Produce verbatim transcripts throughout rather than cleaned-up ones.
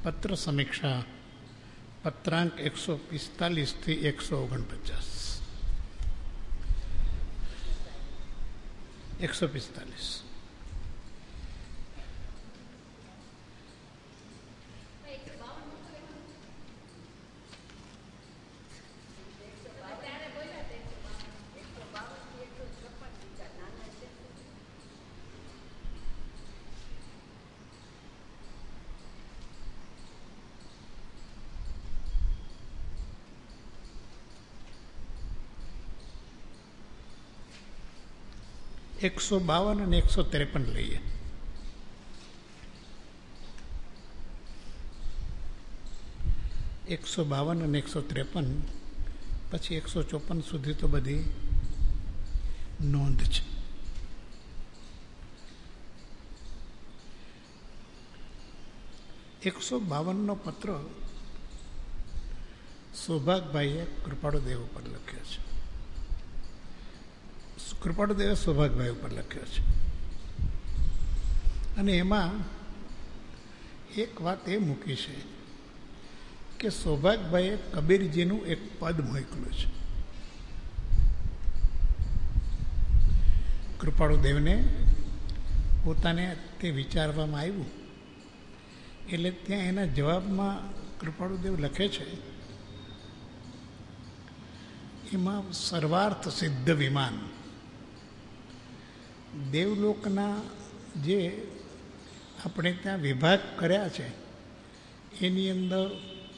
પત્ર સમીક્ષા પત્રાંક એકસો પિસ્તાલીસથી એકસો ઓગણપચાસ એકસો પિસ્તાલીસ એકસો બાવન અને એકસો ત્રેપન લઈએ. એકસો બાવન અને એકસો ત્રેપન પછી એકસો ચોપન સુધી તો બધી નોંધ છે. એકસો બાવનનો પત્ર સૌભાગભાઈએ કૃપાળુદેવ ઉપર લખ્યો છે. કૃપાળુદેવે સૌભાગભાઈ ઉપર લખ્યો છે અને એમાં એક વાત એ મૂકી છે કે સૌભાગભાઈએ કબીરજીનું એક પદ મોકલ્યું છે. કૃપાળુદેવને પોતાને તે વિચારવામાં આવ્યું એટલે ત્યાં એના જવાબમાં કૃપાળુદેવ લખે છે, એમાં સર્વાર્થ સિદ્ધ વિમાન દેવલોકના જે આપણે ત્યાં વિભાગ કર્યા છે એની અંદર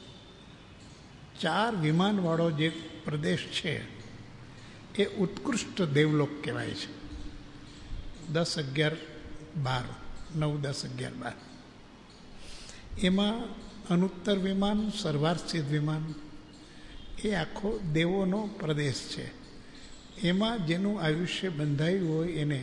ચાર વિમાનવાળો જે પ્રદેશ છે એ ઉત્કૃષ્ટ દેવલોક કહેવાય છે. દસ અગિયાર બાર નવ દસ અગિયાર બાર એમાં અનુત્તર વિમાન સર્વાર્થસિદ્ધ વિમાન એ આખો દેવોનો પ્રદેશ છે. એમાં જેનું આયુષ્ય બંધાયું હોય એને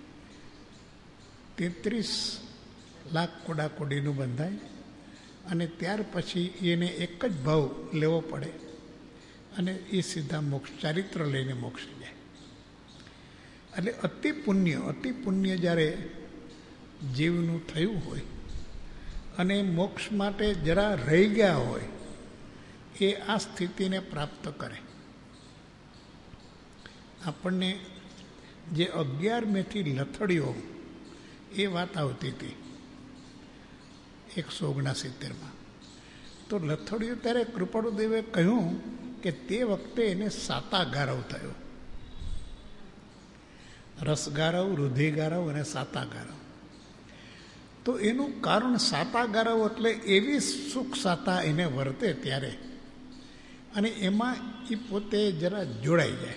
તેત્રીસ લાખ કોડાકોડીનું બંધાય અને ત્યાર પછી એને એક જ ભાવ લેવો પડે અને એ સીધા મોક્ષ ચારિત્ર લઈને મોક્ષ જાય. એટલે અતિ પુણ્ય અતિ પુણ્ય જ્યારે જીવનું થયું હોય અને મોક્ષ માટે જરા રહી ગયા હોય એ આ સ્થિતિને પ્રાપ્ત કરે. આપણને જે અગિયાર મેથી લથડીઓ એ વાત આવતી હતી એકસો ઓગણસિત્તેરમાં, તો લથડીઓ ત્યારે કૃપાળુદેવે કહ્યું કે તે વખતે એને સાતાગારવ થયો. રસગારવ, રુધિગારવ અને સાતાગારવ. તો એનું કારણ સાતાગારવ એટલે એવી સુખ સાતા એને વર્તે ત્યારે અને એમાં એ પોતે જરા જોડાઈ જાય.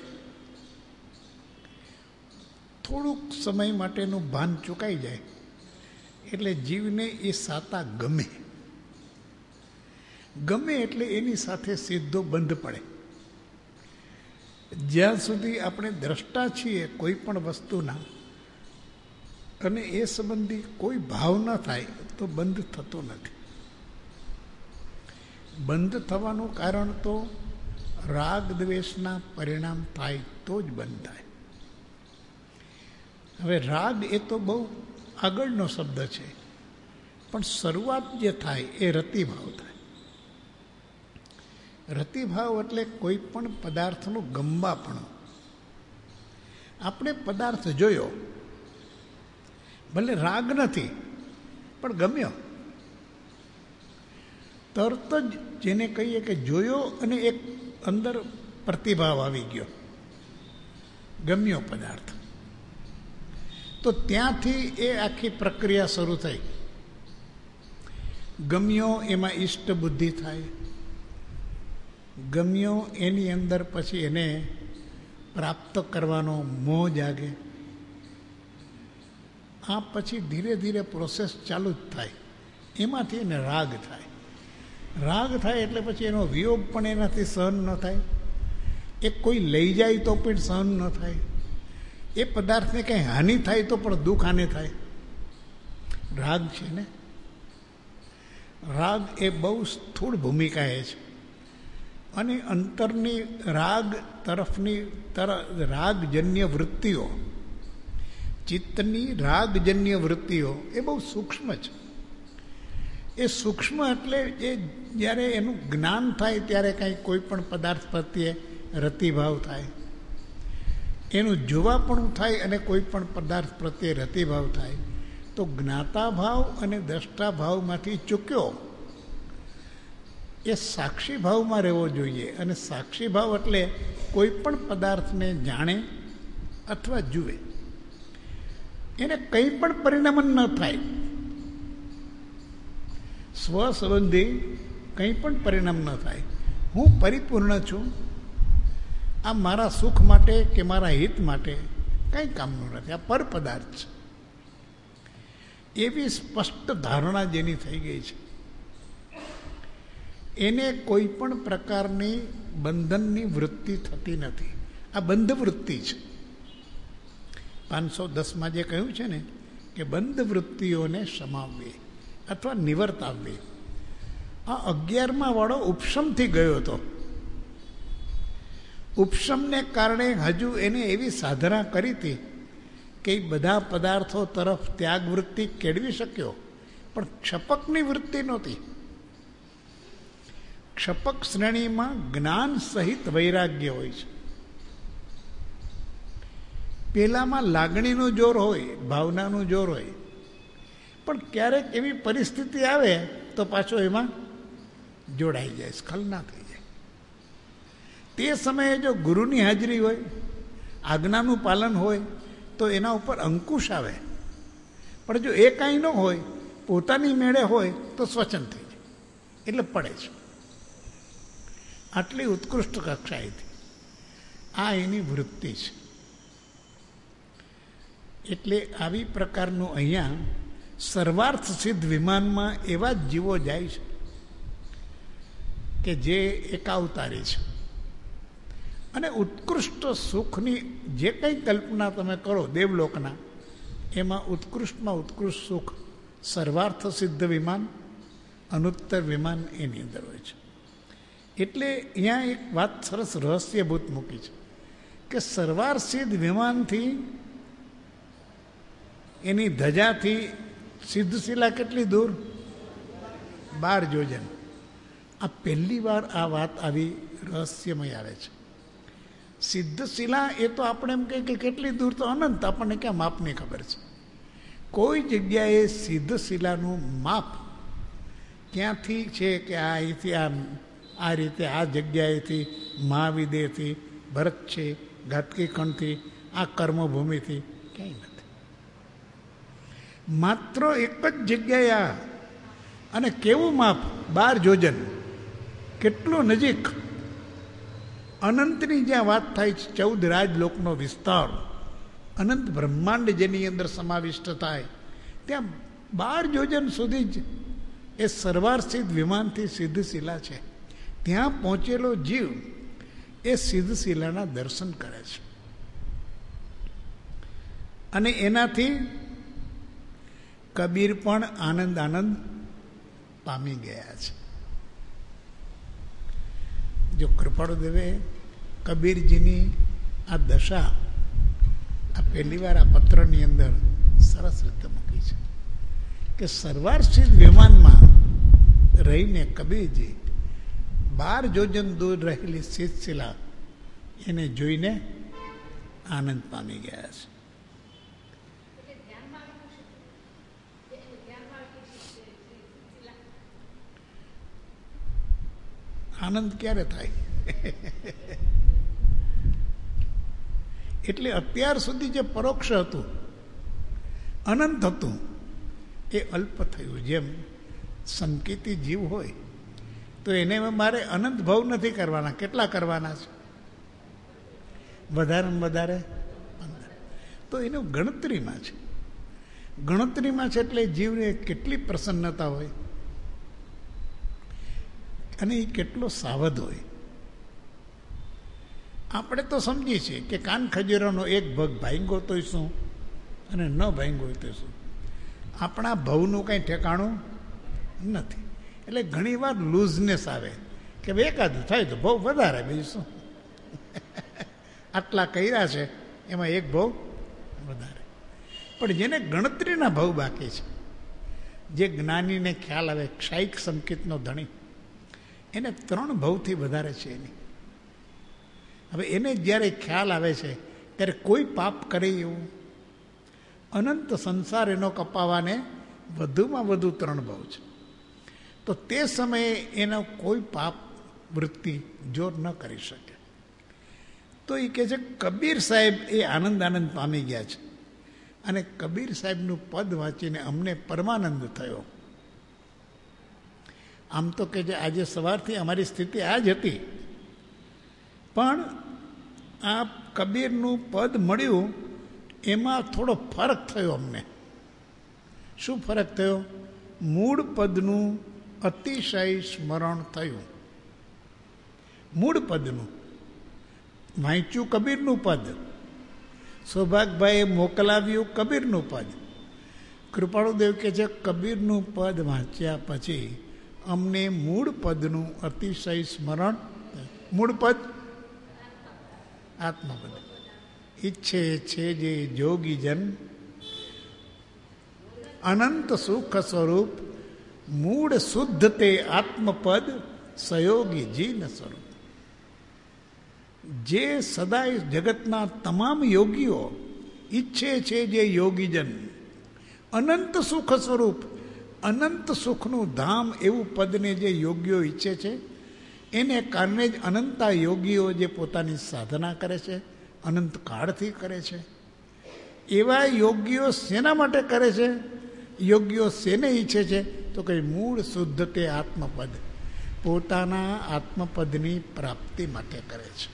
થોડુંક સમય માટેનું ભાન ચૂકાઈ જાય એટલે જીવને એ સાતા ગમે ગમે એટલે એની સાથે સીધો બંધ પડે. જ્યાં સુધી આપણે દ્રષ્ટા છીએ કોઈ પણ વસ્તુના અને એ સંબંધી કોઈ ભાવ ન થાય તો બંધ થતો નથી. બંધ થવાનું કારણ તો રાગ દ્વેષના પરિણામ થાય તો જ બંધ થાય. હવે રાગ એ તો બહુ આગળનો શબ્દ છે, પણ શરૂઆત જે થાય એ રતિભાવ થાય. રતિભાવ એટલે કોઈ પણ પદાર્થનું ગમવાપણું. આપણે પદાર્થ જોયો, ભલે રાગ નથી પણ ગમ્યો, તરત જ જેને કહીએ કે જોયો અને એક અંદર પ્રતિભાવ આવી ગયો, ગમ્યો પદાર્થ. તો ત્યાંથી એ આખી પ્રક્રિયા શરૂ થઈ. ગમ્યો એમાં ઈષ્ટ બુદ્ધિ થાય, ગમ્યો એની અંદર પછી એને પ્રાપ્ત કરવાનો મોહ જાગે. આ પછી ધીરે ધીરે પ્રોસેસ ચાલુ જ થાય. એમાંથી એને રાગ થાય. રાગ થાય એટલે પછી એનો વિયોગ પણ એનાથી સહન ન થાય. એ કોઈ લઈ જાય તો પણ સહન ન થાય. એ પદાર્થને કંઈ હાનિ થાય તો પણ દુઃખ આને થાય. રાગ છે ને, રાગ એ બહુ સ્થૂળ ભૂમિકા એ છે અને અંતરની રાગ તરફની તર રાગજન્ય વૃત્તિઓ, ચિત્તની રાગજન્ય વૃત્તિઓ એ બહુ સૂક્ષ્મ છે. એ સૂક્ષ્મ એટલે એ જ્યારે એનું જ્ઞાન થાય ત્યારે કાંઈ કોઈ પણ પદાર્થ પ્રત્યે રતિભાવ થાય, એનું જોવાપણું થાય અને કોઈ પણ પદાર્થ પ્રત્યે રતિભાવ થાય, તો જ્ઞાતા ભાવ અને દ્રષ્ટા ભાવમાંથી ચૂક્યો એ સાક્ષી ભાવમાં રહેવો જોઈએ. અને સાક્ષી ભાવ એટલે કોઈ પણ પદાર્થને જાણે અથવા જુએ, એને કંઈ પણ પરિણામન ન થાય, સ્વ સંબંધી કંઈ પણ પરિણામ ન થાય. હું પરિપૂર્ણ છું, આ મારા સુખ માટે કે મારા હિત માટે કંઈ કામનું નથી, આ પર પદાર્થ છે, એવી સ્પષ્ટ ધારણા જેની થઈ ગઈ છે, એને કોઈ પણ પ્રકારની બંધનની વૃત્તિ થતી નથી. આ બંધ વૃત્તિ છે. પાંચસો દસમાં જે કહ્યું છે ને કે બંધ વૃત્તિઓને સમાવવી અથવા નિવર્તાવવી, આ અગિયારમાં વાળો ઉપશમથી ગયો હતો. ઉપશમને કારણે હજુ એને એવી સાધના કરી હતી કે એ બધા પદાર્થો તરફ ત્યાગ વૃત્તિ કેળવી શક્યો, પણ ક્ષપકની વૃત્તિ નહોતી. ક્ષપક શ્રેણીમાં જ્ઞાન સહિત વૈરાગ્ય હોય છે. પેલામાં લાગણીનું જોર હોય, ભાવનાનું જોર હોય, પણ ક્યારેક એવી પરિસ્થિતિ આવે તો પાછો એમાં જોડાઈ જાય, સ્ખલના થઈ જાય. તે સમયે જો ગુરુની હાજરી હોય, આજ્ઞાનું પાલન હોય તો એના ઉપર અંકુશ આવે, પણ જો એ કાંઈ ન હોય, પોતાની મેળે હોય તો સ્વચન થઈ જાય, એટલે પડે છે. આટલી ઉત્કૃષ્ટ કક્ષાએથી આ એની વૃત્તિ છે. એટલે આવી પ્રકારનું અહીંયા સર્વાર્થ સિદ્ધ વિમાનમાં એવા જ જીવો જાય છે કે જે એકાવતારી છે, અને ઉત્કૃષ્ટ સુખની જે કંઈ કલ્પના તમે કરો દેવલોકના, એમાં ઉત્કૃષ્ટમાં ઉત્કૃષ્ટ સુખ સર્વાર્થ સિદ્ધ વિમાન, અનુત્તર વિમાન એની અંદર હોય છે. એટલે અહીંયા એક વાત સરસ રહસ્યભૂત મૂકી છે કે સર્વાર્થ સિદ્ધ વિમાનથી એની ધજાથી સિદ્ધશિલા કેટલી દૂર? બાર યોજન. આ પહેલી વાર આ વાત આવી રહસ્યમય આવે છે. સિદ્ધશિલા એ તો આપણે એમ કહીએ કે કેટલી દૂર, તો અનંત, આપણને ક્યાં માપની ખબર છે. કોઈ જગ્યાએ સિદ્ધશિલાનું માપ ક્યાંથી છે કે આ અહીંથી આ આ રીતે આ જગ્યાએથી મહાવિદેહથી, ભરત છે, ઘાતકી ખંડથી, આ કર્મભૂમિથી ક્યાંય નથી. માત્ર એક જ જગ્યાએ આ, અને કેવું માપ? બાર યોજન. કેટલું નજીક! અનંતની જ્યાં વાત થાય છે, ચૌદ રાજલોકનો વિસ્તાર, અનંત બ્રહ્માંડ જેની અંદર સમાવિષ્ટ થાય, ત્યાં બાર યોજન સુધી જ એ સર્વાર્થસિદ્ધ વિમાનથી સિદ્ધશિલા છે. ત્યાં પહોંચેલો જીવ એ સિદ્ધશિલાના દર્શન કરે છે, અને એનાથી કબીર પણ આનંદ આનંદ પામી ગયા છે. જો કૃપાળુદેવે કબીરજીની આ દશા આ પહેલી વાર આ પત્રની અંદર સરસ રીતે મૂકી છે કે સર્વાર્થસિદ્ધ વિમાનમાં રહીને કબીરજી બાર યોજન દૂર રહેલી સિદ્ધશિલા એને જોઈને આનંદ પામી ગયા છે. આનંદ ક્યારે થાય? એટલે અત્યાર સુધી જે પરોક્ષ હતું, અનંત હતું, એ અલ્પ થયું. જેમ સંકેતી જીવ હોય તો એને મારે અનંત ભાવ નથી કરવાના. કેટલા કરવાના છે? વધારે ને વધારે પંદર. તો એનું ગણતરીમાં છે. ગણતરીમાં છે એટલે જીવને કેટલી પ્રસન્નતા હોય અને એ કેટલો સાવધ હોય. આપણે તો સમજીએ છીએ કે કાન ખજૂરનો એક ભાગ ભાંગ્યો તો શું અને ન ભાંગ્યો તો શું. આપણા ભવનું કંઈ ઠેકાણું નથી. એટલે ઘણી વાર લૂઝનેસ આવે કે એકાદું થાય તો ભાવ વધારે, બીજું શું. આટલા કર્યા છે એમાં એક ભાવ વધારે. પણ જેને ગણતરીના ભાવ બાકી છે, જે જ્ઞાનીને ખ્યાલ આવે, ક્ષાયિક સંકેતનો ધણી, એને ત્રણ ભવથી વધારે છે એની. હવે એને જ્યારે ખ્યાલ આવે છે ત્યારે કોઈ પાપ કરે એવું અનંત સંસાર એનો કપાવાને વધુમાં વધુ ત્રણ ભવ છે. તો તે સમયે એનો કોઈ પાપ વૃત્તિ જોર ન કરી શકે. તો એ કહે છે કબીર સાહેબ એ આનંદ આનંદ પામી ગયા છે, અને કબીર સાહેબનું પદ વાંચીને અમને પરમાનંદ થયો. આમ તો કે જે આજે સવારથી અમારી સ્થિતિ આ જ હતી, પણ આ કબીરનું પદ મળ્યું એમાં થોડો ફરક થયો અમને. શું ફરક થયો? મૂળ પદનું અતિશય સ્મરણ થયું. મૂળ પદનું વાંચ્યું કબીરનું પદ, સૌભાગભાઈએ મોકલાવ્યું કબીરનું પદ. કૃપાળુદેવ કહે છે કબીરનું પદ વાંચ્યા પછી અમને મૂળ પદનું અતિશય સ્મરણ. મૂળ પદ આત્મપદ. ઈચ્છે છે જે જોગીજન અનંત સુખ સ્વરૂપ, મૂળ શુદ્ધ તે આત્મપદ સયોગી જીન સ્વરૂપ. જે સદાય જગતના તમામ યોગીઓ ઈચ્છે છે, જે યોગીજન અનંત સુખ સ્વરૂપ, અનંત સુખનું ધામ એવું પદને જે યોગીઓ ઈચ્છે છે, એને કારણે જ અનંતા યોગીઓ જે પોતાની સાધના કરે છે, અનંત કાળથી કરે છે. એવા યોગીઓ શેના માટે કરે છે? યોગીઓ શેને ઈચ્છે છે? તો કે મૂળ શુદ્ધ તે આત્મપદ, પોતાના આત્મપદની પ્રાપ્તિ માટે કરે છે.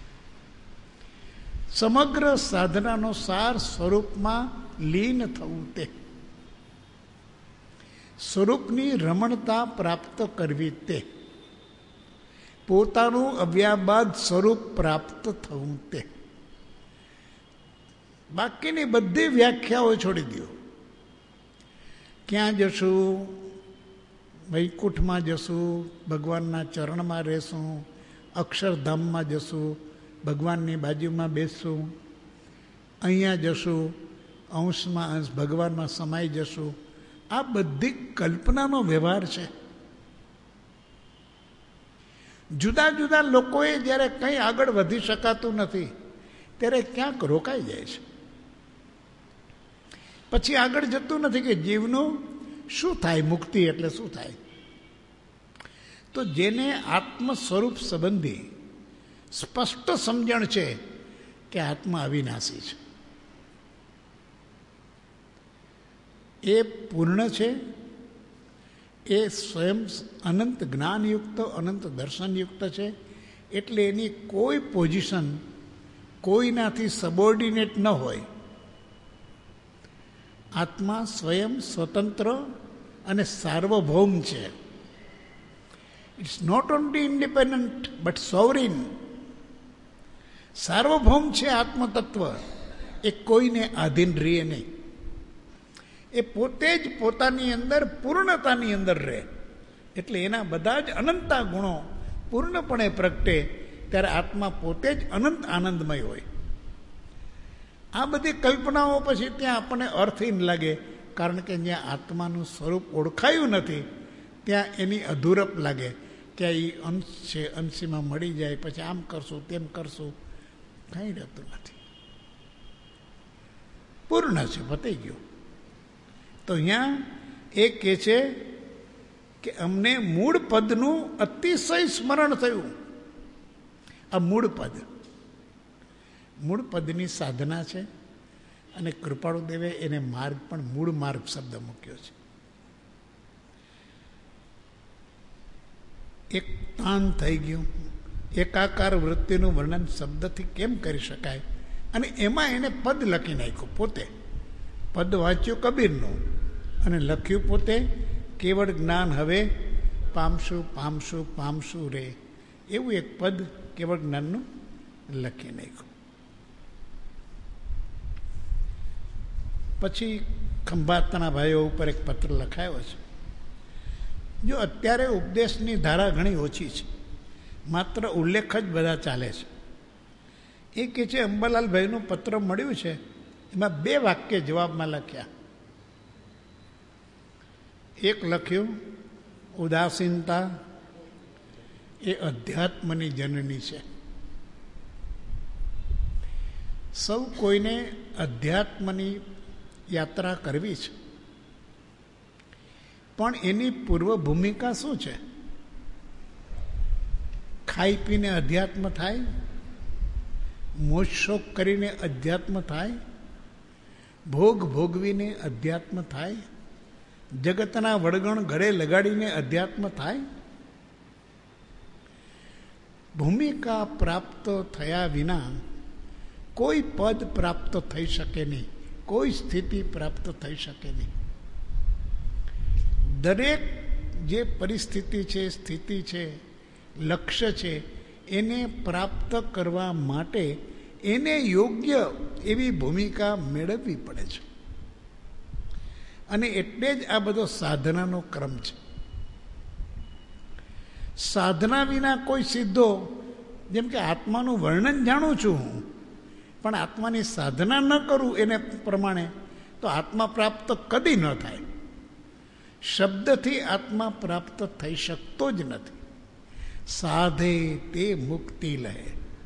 સમગ્ર સાધનાનો સાર સ્વરૂપમાં લીન થવું, તે સ્વરૂપની રમણતા પ્રાપ્ત કરવી, તે પોતાનું અવ્યાબાદ સ્વરૂપ પ્રાપ્ત થવું, તે બાકીની બધી વ્યાખ્યાઓ છોડી દો. ક્યાં જશું? વૈકુંઠમાં જશું, ભગવાનના ચરણમાં રહેશું, અક્ષરધામમાં જશું, ભગવાનની બાજુમાં બેસશું, અહીંયા જશું, અંશમાં અંશ ભગવાનમાં સમાઈ જશું. આ બધી કલ્પનાનો વ્યવહાર છે. જુદા જુદા લોકોએ જ્યારે કંઈ આગળ વધી શકાતું નથી ત્યારે ક્યાંક રોકાઈ જાય છે. પછી આગળ જતું નથી કે જીવનું શું થાય, મુક્તિ એટલે શું થાય. તો જેને આત્મ સ્વરૂપ સંબંધી સ્પષ્ટ સમજણ છે કે આત્મા અવિનાશી છે, એ પૂર્ણ છે, એ સ્વયં અનંત જ્ઞાનયુક્ત, અનંત દર્શનયુક્ત છે. એટલે એની કોઈ પોઝિશન કોઈનાથી સબોર્ડિનેટ ન હોય. આત્મા સ્વયં સ્વતંત્ર અને સાર્વભૌમ છે. It's not only independent but sovereign. સાર્વભૌમ છે આત્મતત્વ. એ કોઈને આધીન રહે નહીં. એ પોતે જ પોતાની અંદર પૂર્ણતાની અંદર રહે. એટલે એના બધા જ અનંતા ગુણો પૂર્ણપણે પ્રગટે ત્યારે આત્મા પોતે જ અનંત આનંદમય હોય. આ બધી કલ્પનાઓ પછી ત્યાં આપણને અર્થહીન લાગે, કારણ કે જ્યાં આત્માનું સ્વરૂપ ઓળખાયું નથી ત્યાં એની અધૂરપ લાગે કે એ અંશ છે, અંશીમાં મળી જાય પછી આમ કરશું તેમ કરશું, કંઈ રહેતું નથી. પૂર્ણ છે, પતી ગયું. તો અહીંયા એ કહે છે કે અમને મૂળ પદનું અતિશય સ્મરણ થયું. આ મૂળ પદ, મૂળ પદની સાધના છે, અને કૃપાળુદેવે એને માર્ગ પણ મૂળ માર્ગ શબ્દ મૂક્યો છે. એક તાન થઈ ગયું. એકાકાર વૃત્તિનું વર્ણન શબ્દથી કેમ કરી શકાય? અને એમાં એને પદ લખી નાખ્યું પોતે. પદ વાંચ્યું કબીરનું અને લખ્યું પોતે, કેવળ જ્ઞાન હવે પામશું પામશું પામશું રે, એવું એક પદ કેવળ જ્ઞાનનું લખી નાખ્યું. પછી ખંભાતના ભાઈઓ ઉપર એક પત્ર લખાયો છે. જો અત્યારે ઉપદેશની ધારા ઘણી ઓછી છે, માત્ર ઉલ્લેખ જ બધા ચાલે છે. એ કહે છે અંબાલાલ ભાઈનું પત્ર મળ્યું છે, એમાં બે વાક્ય જવાબમાં લખ્યા. એક લખ્યું, ઉદાસીનતા એ અધ્યાત્મની જનની છે. સૌ કોઈને અધ્યાત્મની યાત્રા કરવી છે, પણ એની પૂર્વ ભૂમિકા શું છે? ખાઈ પીને અધ્યાત્મ થાય? મોજ શોખ કરીને અધ્યાત્મ થાય? ભોગ ભોગવીને અધ્યાત્મ થાય? જગતના વળગણ ગળે લગાડીને અધ્યાત્મ થાય? ભૂમિકા પ્રાપ્ત થયા વિના કોઈ પદ પ્રાપ્ત થઈ શકે નહીં, કોઈ સ્થિતિ પ્રાપ્ત થઈ શકે નહીં. દરેક જે પરિસ્થિતિ છે, સ્થિતિ છે, લક્ષ્ય છે, એને પ્રાપ્ત કરવા માટે એને યોગ્ય એવી ભૂમિકા મેળવવી પડે છે. અને એટલે જ આ બધો સાધનાનો ક્રમ છે. સાધના વિના કોઈ સીધો, જેમ કે આત્માનું વર્ણન જાણું છું હું, પણ આત્માની સાધના ન કરું એને પ્રમાણે, તો આત્મા પ્રાપ્ત કદી ન થાય. શબ્દથી આત્મા પ્રાપ્ત થઈ શકતો જ નથી. સાધે તે મુક્તિ લે.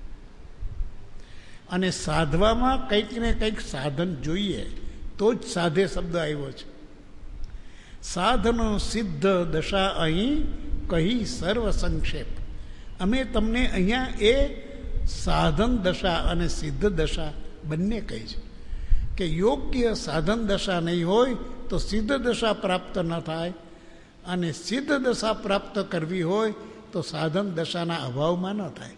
અને સાધવામાં કંઈક ને કંઈક સાધન જોઈએ, તો જ સાધે શબ્દ આવ્યો છે. સાધનો સિદ્ધ દશા અહીં કહી સર્વ સંક્ષેપ. અમે તમને અહીંયા એ સાધન દશા અને સિદ્ધ દશા બંને કહી છે કે યોગ્ય સાધન દશા નહીં હોય તો સિદ્ધ દશા પ્રાપ્ત ન થાય, અને સિદ્ધ દશા પ્રાપ્ત કરવી હોય તો સાધન દશાના અભાવમાં ન થાય.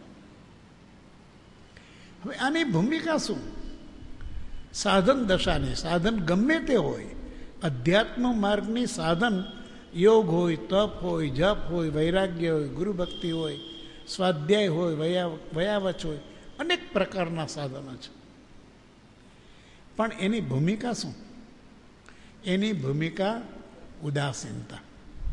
હવે આની ભૂમિકા શું? સાધન દશાની, સાધન ગમે તે હોય, અધ્યાત્મ માર્ગની સાધન યોગ હોય, તપ હોય, જપ હોય, વૈરાગ્ય હોય, ગુરુભક્તિ હોય, સ્વાધ્યાય હોય, વયા વયાવચ હોય, અનેક પ્રકારના સાધનો છે. પણ એની ભૂમિકા શું? એની ભૂમિકા ઉદાસીનતા.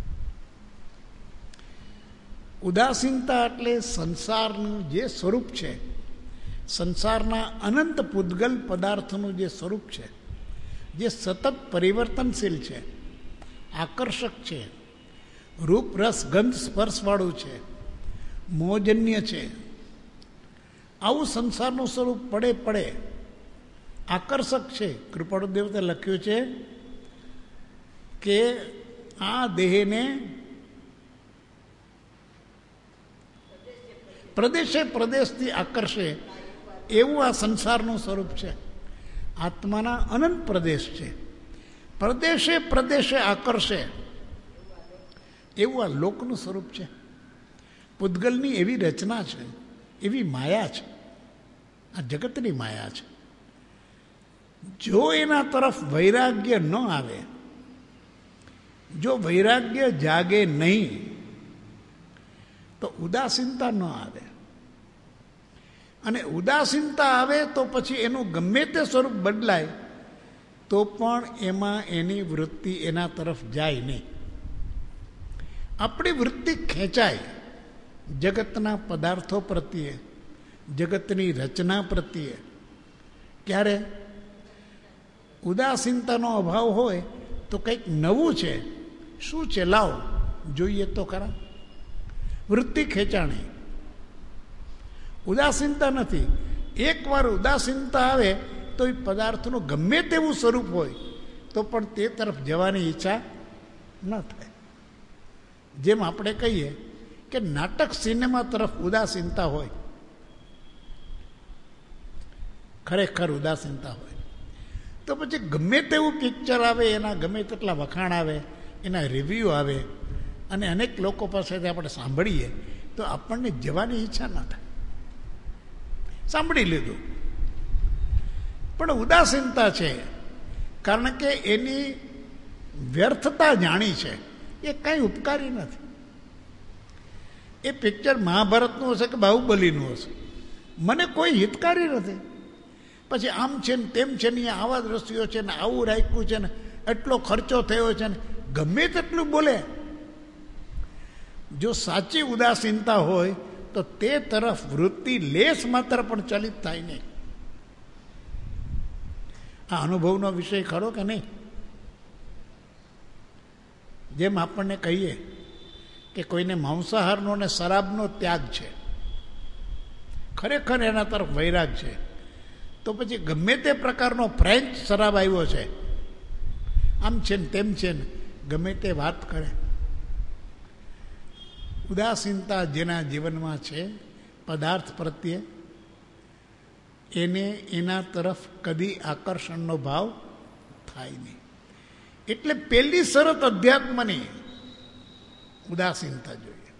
ઉદાસીનતા એટલે સંસારનું જે સ્વરૂપ છે, સંસારના અનંત પૂતગલ પદાર્થનું જે સ્વરૂપ છે, જે સતત પરિવર્તનશીલ છે, આકર્ષક છે, રૂપ રસ ગંધ સ્પર્શવાળું છે, મોજન્ય છે, આવું સંસારનું સ્વરૂપ પડે પડે આકર્ષક છે. કૃપાળુ દેવતે લખ્યું છે કે આ દેહને પ્રદેશે પ્રદેશથી આકર્ષે એવું આ સંસારનું સ્વરૂપ છે. આત્માના અનંત પ્રદેશ છે, પ્રદેશે પ્રદેશે આકર્ષે એવું આ લોકનું સ્વરૂપ છે. પૂતગલની એવી રચના છે, એવી માયા છે, આ જગતની માયા છે. જો એના તરફ વૈરાગ્ય ન આવે, જો વૈરાગ્ય જાગે નહીં, તો ઉદાસીનતા ન આવે. અને ઉદાસીનતા આવે તો પછી એનું ગમે તે સ્વરૂપ બદલાય તો પણ એમાં એની વૃત્તિ એના તરફ જાય નહીં. આપણી વૃત્તિ ખેંચાય જગતના પદાર્થો પ્રત્યે, જગતની રચના પ્રત્યે. ક્યારે ઉદાસીનતાનો અભાવ હોય તો કંઈક નવું છે, શું છે લાવો જોઈએ તો ખરા. વૃત્તિ ખેંચાણી. ઉદાસીનતા નથી. એકવાર ઉદાસીનતા આવે તો એ પદાર્થનું ગમે તેવું સ્વરૂપ હોય તો પણ તે તરફ જવાની ઈચ્છા ન થાય. જેમ આપણે કહીએ કે નાટક સિનેમા તરફ ઉદાસીનતા હોય, ખરેખર ઉદાસીનતા હોય, તો પછી ગમે તેવું પિક્ચર આવે, એના ગમે તેટલા વખાણ આવે, એના રિવ્યૂ આવે, અને અનેક લોકો પાસેથી આપણે સાંભળીએ તો આપણને જવાની ઈચ્છા ન થાય. સાંભળી લીધું, પણ ઉદાસીનતા છે, કારણ કે એની વ્યર્થતા જાણી છે. એ કંઈ ઉપકારી નથી. એ પિક્ચર મહાભારતનું હશે કે બાહુબલીનું હશે, મને કોઈ હિતકારી નથી. પછી આમ છે ને તેમ છે ને, આવા દ્રશ્યો છે ને, આવું રાખ્યું છે ને, એટલો ખર્ચો થયો છે ને, ગમે તેટલું બોલે. જો સાચી ઉદાસીનતા હોય તો તે તરફ વૃત્તિ લેશ માત્ર પણ ચલિત થાય નહીં. આ અનુભવનો વિષય ખરો કે નહીં? જેમ આપણને કહીએ કે કોઈને માંસાહારનો અને શરાબનો ત્યાગ છે, ખરેખર એના તરફ વૈરાગ છે, તો પછી ગમે તે પ્રકારનો ફ્રેન્ચ શરાબ આવ્યો છે, આમ છે ને તેમ છે ને ગમે તે વાત કરે, ઉદાસીનતા જેના જીવનમાં છે પદાર્થ પ્રત્યે, એને એના તરફ કદી આકર્ષણનો ભાવ થાય નહીં. એટલે પહેલી શરત અધ્યાત્મની ઉદાસીનતા જોઈએ.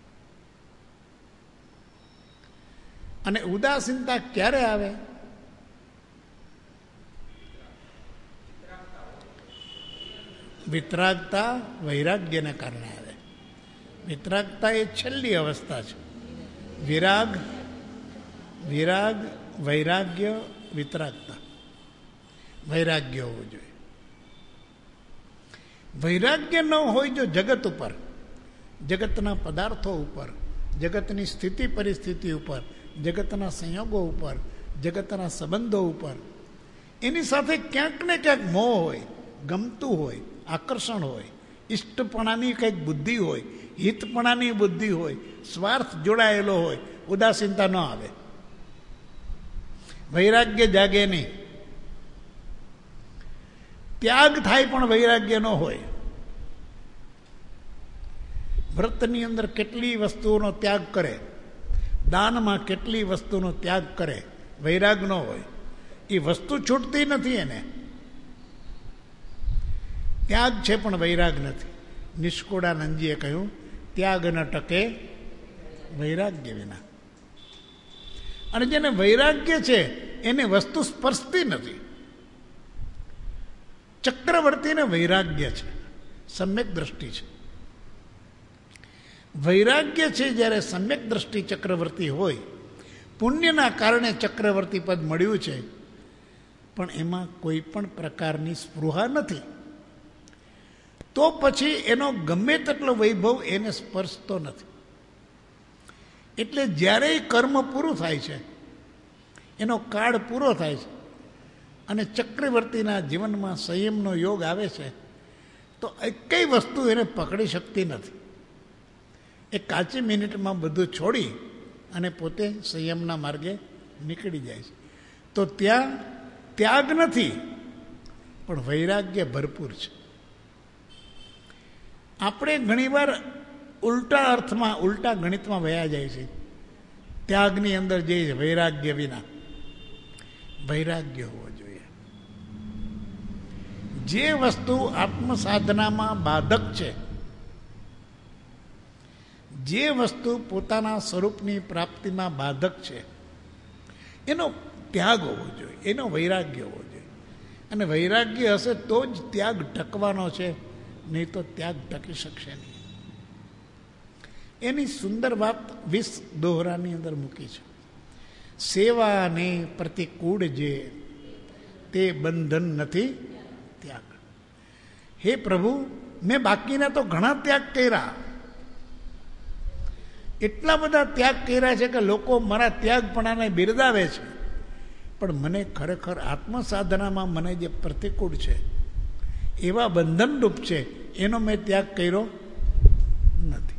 અને ઉદાસીનતા ક્યારે આવે? વિતરાગતા વૈરાગ્યને કારણે આવે. વિતરાગતા એ છેલ્લી અવસ્થા છે. વિરાગ, વિરાગ, વૈરાગ્ય, વિતરાગતા, વૈરાગ્ય હોવું જોઈએ. વૈરાગ્ય ન હોય જો જગત ઉપર, જગતના પદાર્થો ઉપર, જગતની સ્થિતિ પરિસ્થિતિ ઉપર, જગતના સંયોગો ઉપર, જગતના સંબંધો ઉપર, એની સાથે ક્યાંક ને ક્યાંક મોહ હોય, ગમતું હોય, આકર્ષણ હોય, ઇષ્ટપણાની કંઈક બુદ્ધિ હોય, હિતપણાની બુદ્ધિ હોય, સ્વાર્થ જોડાયેલો હોય, ઉદાસીનતા ન આવે, વૈરાગ્ય જાગે નહીં. ત્યાગ થાય પણ વૈરાગ્ય ન હોય. વ્રતની અંદર કેટલી વસ્તુઓનો ત્યાગ કરે, દાનમાં કેટલી વસ્તુનો ત્યાગ કરે, વૈરાગ ન હોય. એ વસ્તુ છૂટતી નથી, એને ત્યાગ છે પણ વૈરાગ નથી. નિષ્કુળાનંદજીએ કહ્યું, ત્યાગ ન ટકે વૈરાગ્ય વિના. અને જેને વૈરાગ્ય છે એને વસ્તુ સ્પર્શતી નથી. ચક્રવર્તીને વૈરાગ્ય છે, સમ્યક દ્રષ્ટિ છે. વૈરાગ્ય છે જ્યારે સમ્યક દ્રષ્ટિ ચક્રવર્તી હોય, પુણ્યના કારણે ચક્રવર્તી પદ મળ્યું છે, પણ એમાં કોઈ પણ પ્રકારની સ્પૃહા નથી, તો પછી એનો ગમે તેટલો વૈભવ એને સ્પર્શતો નથી. એટલે જ્યારે કર્મ પૂરું થાય છે, એનો કાળ પૂરો થાય છે અને ચક્રવર્તીના જીવનમાં સંયમનો યોગ આવે છે, તો એકેય વસ્તુ એને પકડી શકતી નથી. એ કાચી મિનિટમાં બધું છોડી અને પોતે સંયમના માર્ગે નીકળી જાય છે. તો ત્યાં ત્યાગ નથી પણ વૈરાગ્ય ભરપૂર છે. આપણે ઘણીવાર ઉલટા અર્થમાં, ઉલટા ગણિતમાં વયા જાય છે. ત્યાગની અંદર જે વૈરાગ્ય વિના, વૈરાગ્ય હોવો જોઈએ. જે વસ્તુ આત્મસાધનામાં બાધક છે, જે વસ્તુ પોતાના સ્વરૂપની પ્રાપ્તિમાં બાધક છે, એનો ત્યાગ હોવો જોઈએ, એનો વૈરાગ્ય હોવો જોઈએ. અને વૈરાગ્ય હશે તો જ ત્યાગ ટકવાનો છે, નહીં તો ત્યાગ ટકી શકશે નહીં. એની સુંદર વાત વીસ દોહરાની અંદર મૂકી છે. સેવાને પ્રતિકૂળ જે તે બંધન નથી ત્યાગ. હે પ્રભુ, મેં બાકીના તો ઘણા ત્યાગ કર્યા, એટલા બધા ત્યાગ કર્યા છે કે લોકો મારા ત્યાગપણાને બિરદાવે છે, પણ મને ખરેખર આત્મસાધનામાં મને જે પ્રતિકૂળ છે, એવા બંધનરૂપ છે, એનો મેં ત્યાગ કર્યો નથી.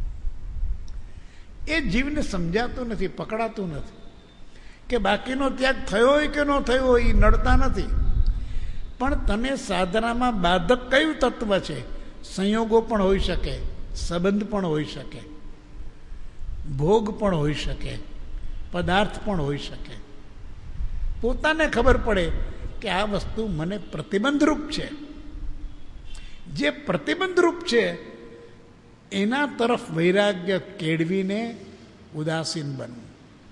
એ જીવને સમજાતું નથી, પકડાતું નથી કે બાકીનો ત્યાગ થયો હોય કે ન થયો હોય એ નડતા નથી. પણ તને સાધનામાં બાધક કયું તત્વ છે? સંયોગો પણ હોઈ શકે, સંબંધ પણ હોઈ શકે, ભોગ પણ હોઈ શકે, પદાર્થ પણ હોઈ શકે. પોતાને ખબર પડે કે આ વસ્તુ મને પ્રતિબંધરૂપ છે. જે પ્રતિબંધરૂપ છે એના તરફ વૈરાગ્ય કેળવીને ઉદાસીન બનવું.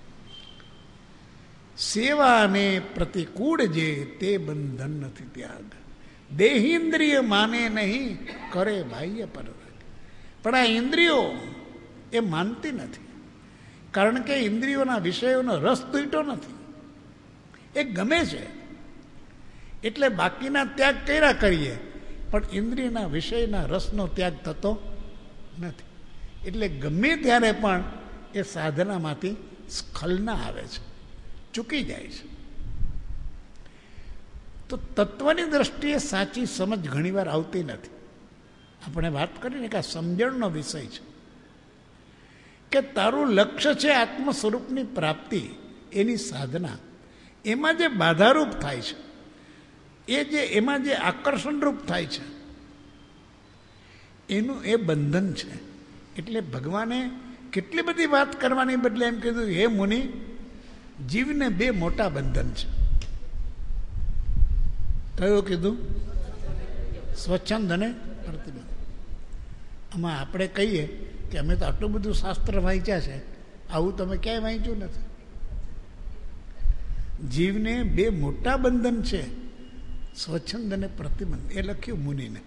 સેવાને પ્રતિકૂળ જે તે બંધન નથી ત્યાગ. દેહિન્દ્રિય માને નહીં કરે બાહ્ય પરરાગ. પણ આ ઇન્દ્રિયો એ માનતી નથી, કારણ કે ઇન્દ્રિયોના વિષયોનો રસ તૂટ્યો નથી, એ ગમે છે. એટલે બાકીના ત્યાગ કર્યા કરીએ પણ ઇન્દ્રિયના વિષયના રસનો ત્યાગ થતો નથી. એટલે ગમે ત્યારે પણ એ સાધનામાંથી સ્ખલના આવે છે, ચૂકી જાય છે. તો તત્વની દ્રષ્ટિએ સાચી સમજ ઘણીવાર આવતી નથી. આપણે વાત કરીને કે આ સમજણનો વિષય છે કે તારું લક્ષ્ય છે આત્મ સ્વરૂપની પ્રાપ્તિ, એની સાધના. એમાં જે બાધારૂપ થાય છે, એ જે એમાં જે આકર્ષણરૂપ થાય છે, એનું એ બંધન છે. એટલે ભગવાને કેટલી બધી વાત કરવાની બદલે એમ કીધું, હે મુનિ, જીવને બે મોટા બંધન છે. કયું કીધું? સ્વચ્છંદ અને પ્રતિબંધ. આમાં આપણે કહીએ કે અમે તો આટલું બધું શાસ્ત્ર વાંચ્યા છે, આવું તમે ક્યાંય વાંચ્યું નથી. જીવને બે મોટા બંધન છે, સ્વચ્છંદ અને પ્રતિબંધ. એ લખ્યું મુનિને.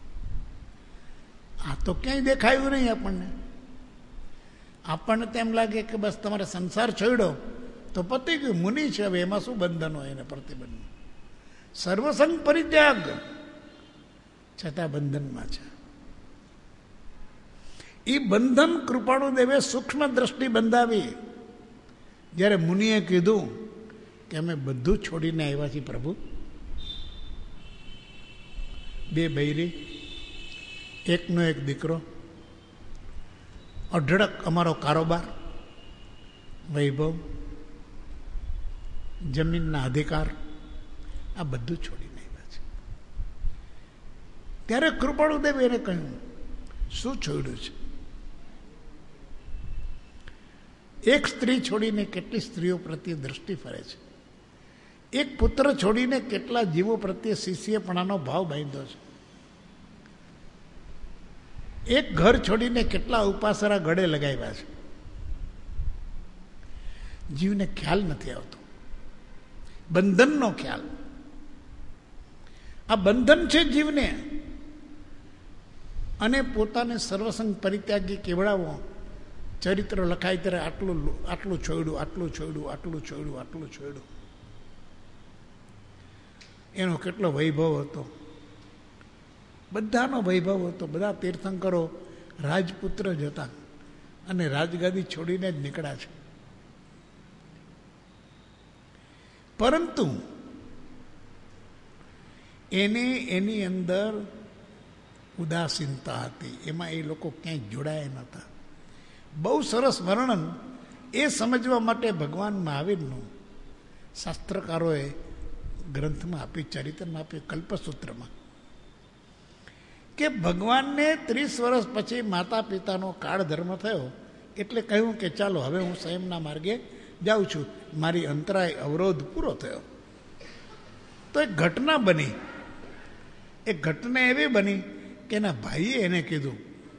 આ તો ક્યાંય દેખાયું નહીં આપણને. આપણને તેમ લાગે કે બસ તમારે સંસાર છોડ્યો તો પતી ગયું, મુનિ છે, હવે એમાં શું બંધન હોય એને પ્રતિબંધ. સર્વસંગ પરિત્યાગ છતાં બંધનમાં છે. એ બંધન કૃપાળુ દેવે સૂક્ષ્મ દ્રષ્ટિ બંધાવી. જ્યારે મુનિએ કીધું કે અમે બધું છોડીને આવ્યા છીએ પ્રભુ, બે બૈરી, એકનો એક દીકરો, અઢળક અમારો કારોબાર, વૈભવ, જમીનના અધિકાર, આ બધું છોડીને આવ્યા છે. ત્યારે કૃપાળુદેવ એને કહ્યું, શું છોડ્યું છે? એક સ્ત્રી છોડીને કેટલી સ્ત્રીઓ પ્રત્યે દ્રષ્ટિ ફરે છે. એક પુત્ર છોડીને કેટલા જીવો પ્રત્યે શિષ્યપણાનો ભાવ બાંધ્યો છે. એક ઘર છોડીને કેટલા ઉપાસરા ગળે લગાવ્યા છે. જીવને ખ્યાલ નથી આવતો, બંધનનો ખ્યાલ. આ બંધન છે જીવને. અને પોતાને સર્વસંગ પરિત્યાગી કેવડાવો. ચરિત્ર લખાય ત્યારે આટલું આટલું છોડ્યું, આટલું છોડ્યું, આટલું છોડ્યું, આટલું છોડ્યું. એનો કેટલો વૈભવ હતો, બધાનો વૈભવ હતો. બધા તીર્થંકરો રાજપુત્ર જ હતા અને રાજગાદી છોડીને જ નીકળ્યા છે. પરંતુ એને એની અંદર ઉદાસીનતા હતી. એમાં એ લોકો ક્યાંય જોડાયા નહોતા. બહુ સરસ વર્ણન એ સમજવા માટે ભગવાન મહાવીરનું શાસ્ત્રકારોએ ગ્રંથમાં આપ્યું, ચરિત્રમાં આપ્યું, કલ્પસૂત્રમાં, કે ભગવાનને ત્રીસ વર્ષ પછી માતા પિતાનો કાળ ધર્મ થયો એટલે કહ્યું કે ચાલો હવે હું સંયમના માર્ગે જાઉં છું, મારી અંતરાય અવરોધ પૂરો થયો. તો એક ઘટના બની. એક ઘટના એવી બની કે એના ભાઈએ એને કીધું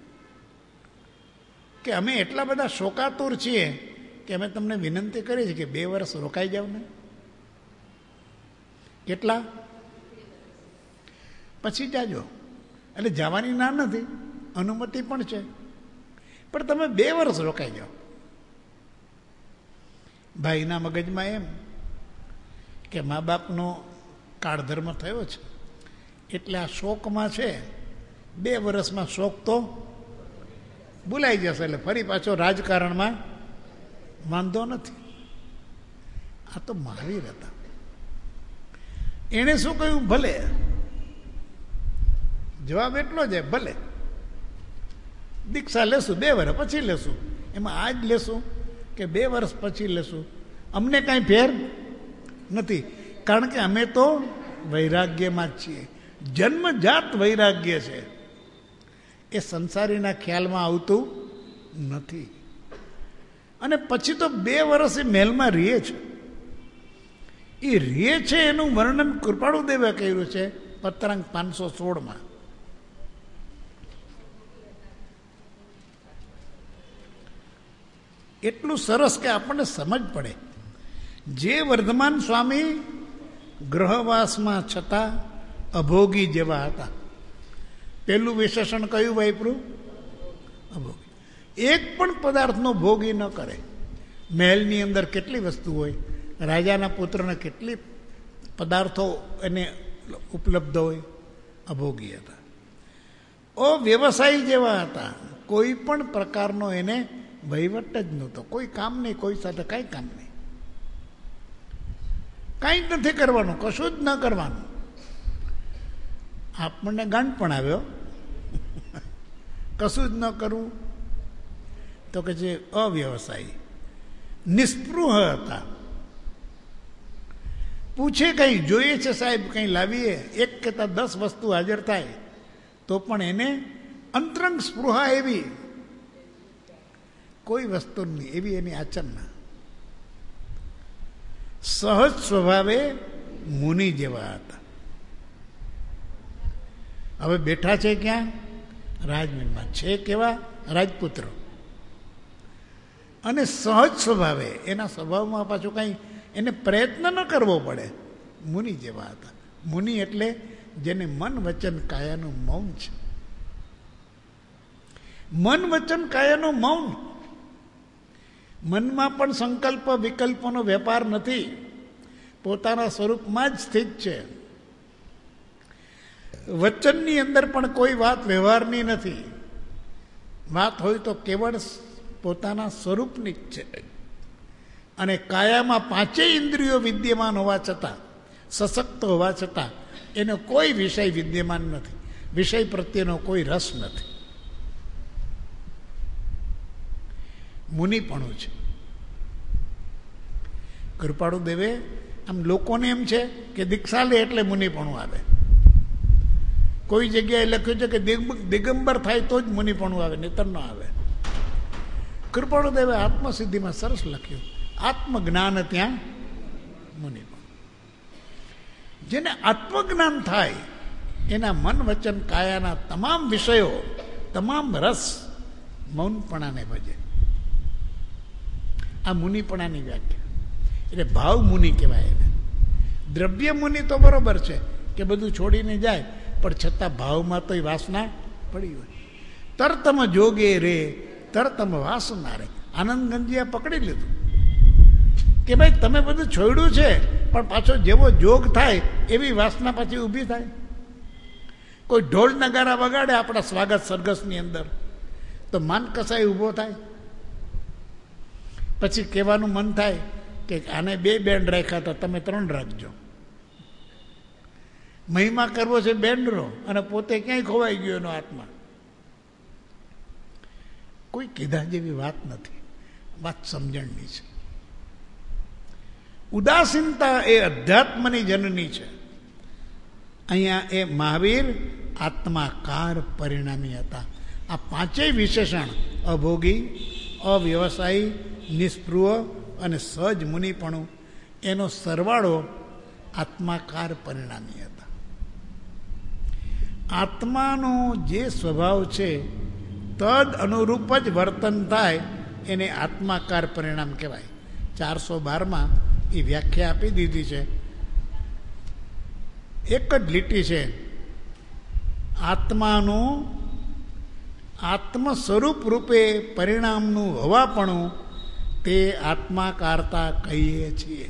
કે અમે એટલા બધા શોકાતુર છીએ કે અમે તમને વિનંતી કરી છે કે બે વર્ષ રોકાઈ જાવ ને. કેટલા? પછી જાજો. એટલે જવાની ના નથી, અનુમતિ પણ છે, પણ તમે બે વર્ષ રોકાઈ જાઓ. ભાઈના મગજમાં એમ કે મા બાપનો કાળધર્મ થયો છે એટલે આ શોકમાં છે, બે વર્ષમાં શોક તો ભૂલાઈ જશે, એટલે ફરી પાછો રાજકારણમાં વાંધો નથી. આ તો મહાવીર હતા. એણે શું કહ્યું? ભલે. જવાબ એટલો જ, ભલે દીક્ષા લેશું, બે વર્ષ પછી લેશું. એમાં આજ લેશું કે બે વર્ષ પછી લેશું, અમને કાંઈ ફેર નથી, કારણ કે અમે તો વૈરાગ્યમાં જ છીએ. જન્મજાત વૈરાગ્ય છે, એ સંસારીના ખ્યાલમાં આવતું નથી. અને પછી તો બે વર્ષ એ મહેલમાં રહે છે. એ રહે છે એનું વર્ણન કૃપાળુદેવે કર્યું છે પત્રાંક પાંચસો સોળમાં. એટલું સરસ કે આપણને સમજ પડે. જે વર્ધમાન સ્વામી ગ્રહવાસમાં છતાં અભોગી જેવા હતા. પેલું વિશેષણ કયું વાપર્યું? અભોગી. એક પણ પદાર્થનો ભોગી ન કરે. મહેલની અંદર કેટલી વસ્તુ હોય, રાજાના પુત્રને કેટલી પદાર્થો એને ઉપલબ્ધ હોય, અભોગી હતા. અવ્યવસાયી જેવા હતા. કોઈ પણ પ્રકારનો એને વહીવટ જ નહોતો. કોઈ કામ નહીં, કોઈ સાથે કાંઈ કામ નહીં, કાંઈ જ નથી કરવાનું, કશું જ ન કરવાનું. આપણને ગાંઠ પણ આવ્યો કશું જ ન કરવું, તો કે જે અવ્યવસાયી નિસ્પૃહ હતા. પૂછે કંઈ જોઈએ છે સાહેબ, કંઈ લાવીએ, એક કહેતા દસ વસ્તુ હાજર થાય તો પણ એને અંતરંગ સ્પૃહા એવી, કોઈ વસ્તુ નહીં એવી એની આચરણા. સહજ સ્વભાવે મુનિ જેવા હતા. હવે બેઠા છે ક્યાં? રાજમહેલમાં. છે કેવા? રાજપુત્ર. અને સહજ સ્વભાવે, એના સ્વભાવમાં પાછું કાંઈ એને પ્રયત્ન ન કરવો પડે, મુનિ જેવા હતા. મુનિ એટલે જેને મન વચન કાયાનું મૌન છે. મન વચન કાયાનું મૌન. મનમાં પણ સંકલ્પ વિકલ્પોનો વેપાર નથી, પોતાના સ્વરૂપમાં જ સ્થિત છે. વચનની અંદર પણ કોઈ વાત વ્યવહારની નથી. વાત હોય તો કેવળ પોતાના સ્વરૂપની જ છે. અને કાયામાં પાંચેય ઇન્દ્રિયો વિદ્યમાન હોવા છતાં, સશક્ત હોવા છતાં એનો કોઈ વિષય વિદ્યમાન નથી, વિષય પ્રત્યેનો કોઈ રસ નથી. મુનિપણું છે. કૃપાળુ દેવે આમ લોકોને એમ છે કે દીક્ષા લે એટલે મુનિપણું આવે. કોઈ જગ્યાએ લખ્યું છે કે દિગંબર થાય તો જ મુનિપણું આવે, નહીતર ન આવે. કૃપાળુ દેવે આત્મસિદ્ધિમાં સરસ લખ્યું, આત્મજ્ઞાન ત્યાં મુનિપણું. જેને આત્મજ્ઞાન થાય એના મન વચન કાયાના તમામ વિષયો, તમામ રસ મૌનપણાને ભજે. આ મુનિપણાની વ્યાખ્યા. એટલે ભાવ મુનિ કહેવાય એને. દ્રવ્ય મુનિ તો બરોબર છે કે બધું છોડીને જાય, પણ છતાં ભાવમાં તો એ વાસના પડી હોય. તરતમ જોગે રે તરતમ વાસના રે. આનંદ ગંજીયા પકડી લીધું કે ભાઈ તમે બધું છોડ્યું છે, પણ પાછો જેવો જોગ થાય એવી વાસના પાછી ઊભી થાય. કોઈ ઢોલ નગારા વગાડે આપણા સ્વાગત સરઘસની અંદર તો માન કસાય ઊભો થાય. પછી કહેવાનું મન થાય કે આને બે બેન્ડ રાખ્યા હતા, તમે ત્રણ રાખજો. મહિમા કરવો છે બેન્ડનો, અને પોતે ક્યાંય ખોવાઈ ગયો એનો આત્મા. કોઈ કીધા જેવી વાત નથી, વાત સમજણની છે. ઉદાસીનતા એ અધ્યાત્મની જનની છે. અહીંયા એ મહાવીર આત્માકાર પરિણામી હતા. આ પાંચેય વિશેષણ, અભોગી, અવ્યવસાયી, નિસ્પૃહ અને સહજ મુનિપણું, એનો સરવાળો આત્માકાર પરિણામી હતા. આત્માનો જે સ્વભાવ છે તદ અનુરૂપ જ વર્તન થાય એને આત્માકાર પરિણામ કહેવાય. ચારસો બારમાં એ વ્યાખ્યા આપી દીધી છે. એક જ લીટી છે. આત્માનું આત્મ સ્વરૂપ રૂપે પરિણામનું હોવાપણું તે આત્માકારતા કહીએ છીએ.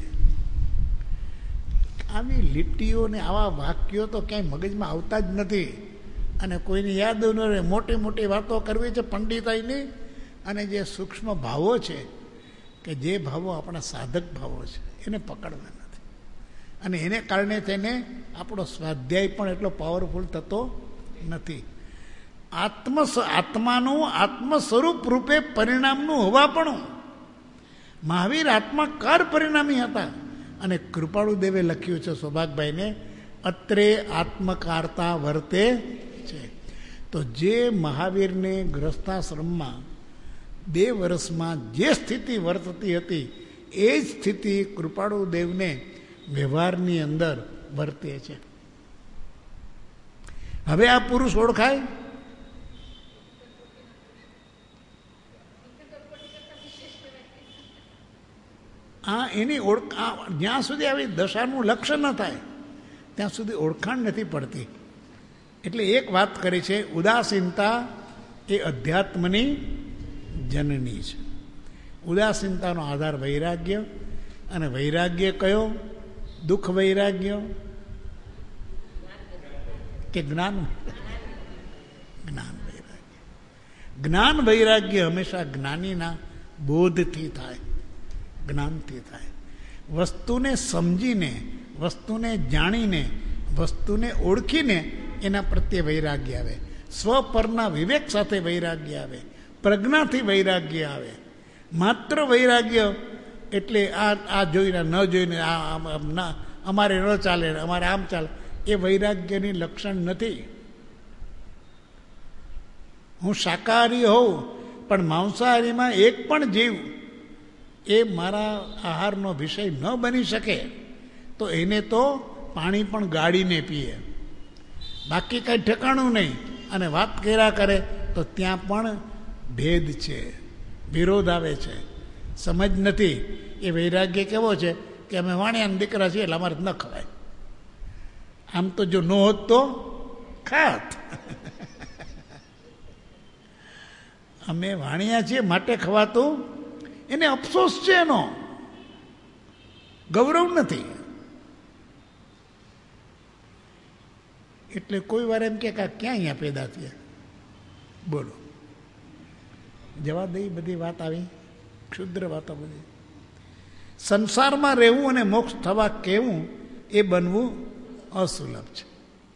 આવી લીટીઓ ને આવા વાક્યો તો ક્યાંય મગજમાં આવતા જ નથી, અને કોઈને યાદ ન રહે. મોટી મોટી વાતો કરવી છે પંડિતાઈની, અને જે સૂક્ષ્મ ભાવો છે કે જે ભાવો આપણા સાધક ભાવો છે એને પકડવા નથી. અને એને કારણે થઈને આપણો સ્વાધ્યાય પણ એટલો પાવરફુલ થતો નથી. આત્મ આત્માનું આત્મ સ્વરૂપ રૂપે પરિણામનું હોવાપણું. મહાવીર આત્માકાર પરિણામી હતા. અને કૃપાળુ દેવે લખ્યું છે સૌભાગભાઈને, અત્રે આત્મકારતા વર્તે છે. તો જે મહાવીરને ગૃહસ્થાશ્રમમાં બે વર્ષમાં જે સ્થિતિ વર્તતી હતી એ જ સ્થિતિ કૃપાળુ દેવને વ્યવહારની અંદર વર્તે છે. હવે આ પુરુષ ઓળખાય? આ એની ઓળખા જ્યાં સુધી આવી દશાનું લક્ષ્ય ન થાય ત્યાં સુધી ઓળખાણ નથી પડતી. એટલે એક વાત કરી છે, ઉદાસીનતા એ અધ્યાત્મની જનની છે. ઉદાસીનતાનો આધાર વૈરાગ્ય, અને વૈરાગ્ય કયો? દુઃખ વૈરાગ્ય કે જ્ઞાન? જ્ઞાન વૈરાગ્ય. જ્ઞાન વૈરાગ્ય હંમેશા જ્ઞાનીના બોધથી થાય, જ્ઞાનથી થાય. વસ્તુને સમજીને, વસ્તુને જાણીને, વસ્તુને ઓળખીને એના પ્રત્યે વૈરાગ્ય આવે. સ્વ પરના વિવેક સાથે વૈરાગ્ય આવે, પ્રજ્ઞાથી વૈરાગ્ય આવે. માત્ર વૈરાગ્ય એટલે આ આ જોઈને ન જોઈને આ ના અમારે ન ચાલે, અમારે આમ ચાલે, એ વૈરાગ્યની લક્ષણ નથી. હું શાકાહારી હોઉં પણ માંસાહારીમાં એક પણ જીવ એ મારા આહારનો વિષય ન બની શકે તો એને તો પાણી પણ ગાળીને પીએ, બાકી કંઈ ઠેકાણું નહીં. અને વાત કર્યા કરે તો ત્યાં પણ ભેદ છે, વિરોધ આવે છે, સમજ નથી. એ વૈરાગ્ય કેવો છે કે અમે વાણિયાના દીકરા છીએ એટલે અમારે ન ખવાય. આમ તો જો ન હોત તો ખાત. અમે વાણિયા છીએ માટે ખવાતું, એને અફસોસ છે, એનો ગૌરવ નથી. એટલે કોઈ વાર એમ કે ક્યાં અહીંયા પેદા થયા, બોલો. જવા દઈ બધી વાત આવી, ક્ષુદ્ર વાતો બધી. સંસારમાં રહેવું અને મોક્ષ થવા કેવું એ બનવું અસુલભ છે.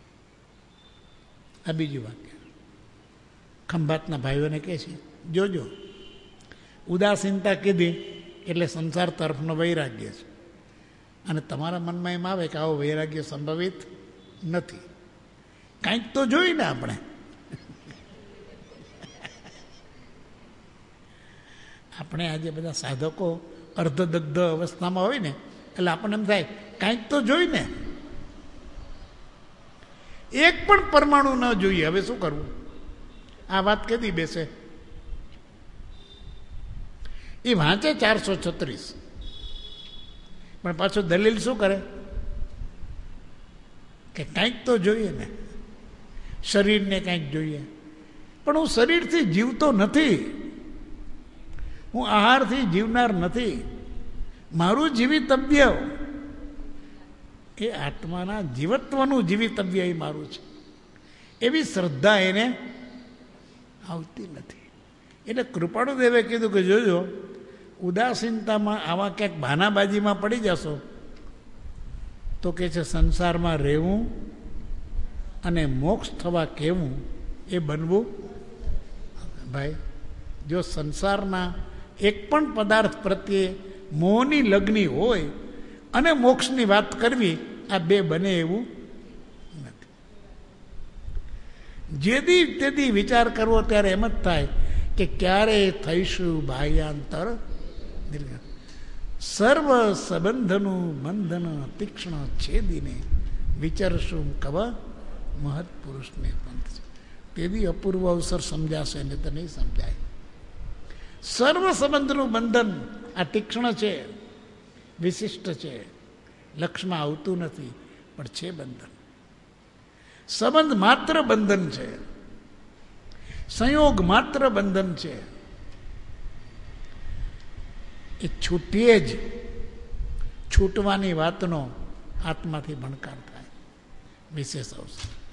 આ બીજું વાક્ય ખંભાતના ભાઈઓને કહે છે, જોજો ઉદાસીનતા કીધી એટલે સંસાર તરફનો વૈરાગ્ય છે, અને તમારા મનમાં એમ આવે કે આવો વૈરાગ્ય સંભવિત નથી. કાંઈક તો જોઈને આપણે આપણે આજે બધા સાધકો અર્ધદગ્ધ અવસ્થામાં હોય ને એટલે આપણને એમ થાય કાંઈક તો જોઈને. એક પણ પરમાણુ ન જોઈએ, હવે શું કરવું? આ વાત કેદી બેસે? એ વાંચે ચારસો છત્રીસ પણ પાછો દલીલ શું કરે કે કાંઈક તો જોઈએ ને, શરીરને કાંઈક જોઈએ. પણ હું શરીરથી જીવતો નથી, હું આહારથી જીવનાર નથી. મારું જીવિતવ્ય એ આત્માના જીવત્વનું જીવિતવ્ય એ મારું છે. એવી શ્રદ્ધા એને આવતી નથી. એટલે કૃપાળુદેવે કીધું કે જોજો ઉદાસીનતામાં આવા ક્યાંક બહાનાબાજીમાં પડી જશો તો કે છે સંસારમાં રહેવું અને મોક્ષ થવા કેવું એ બનવું. ભાઈ જો સંસારના એક પણ પદાર્થ પ્રત્યે મોહની લગ્ની હોય અને મોક્ષની વાત કરવી, આ બે બને એવું નથી. જેદી તેદી વિચાર કરવો ત્યારે એમ જ થાય કે ક્યારે થઈશું બાહ્યાંતર દીર્ઘ. સર્વ સંબંધનું બંધન તીક્ષ્ણ છેદીને વિચારશું કવ મહત્પુરુષને પંથ. તેદી અપૂર્વ અવસર સમજાશે ને તો નહીં સમજાય. સર્વ સંબંધનું બંધન આ તીક્ષ્ણ છે, વિશિષ્ટ છે, લક્ષમાં આવતું નથી પણ છે બંધન. સંબંધ માત્ર બંધન છે, સંયોગ માત્ર બંધન છે. એ છૂટીએ જ છૂટવાની વાતનો આત્માથી ભણકાર થાય. વિશેષ અવસર